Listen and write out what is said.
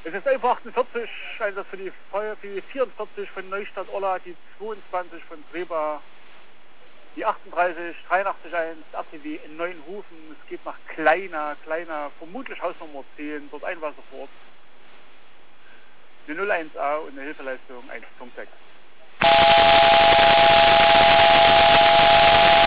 Es ist 11:48, Einsatz für die Feuer, für die 44 von Neustadt-Orla, die 22 von Treba, die 38, 83.1, RTW in Neuenhofen. Es geht nach kleiner, vermutlich Hausnummer 10, dort Einwasser vor Ort. Eine 01A und eine Hilfeleistung 1.6.